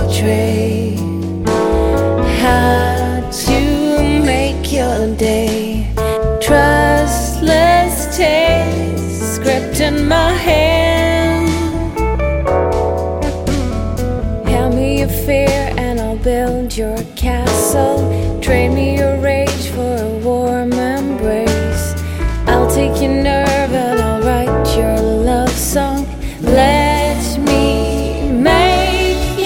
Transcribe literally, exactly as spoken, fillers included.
portray how to make your day. Trustless taste, script in my hand. Hand me your fear and I'll build your castle. Trade me your rage for a warm embrace. I'll take your nerve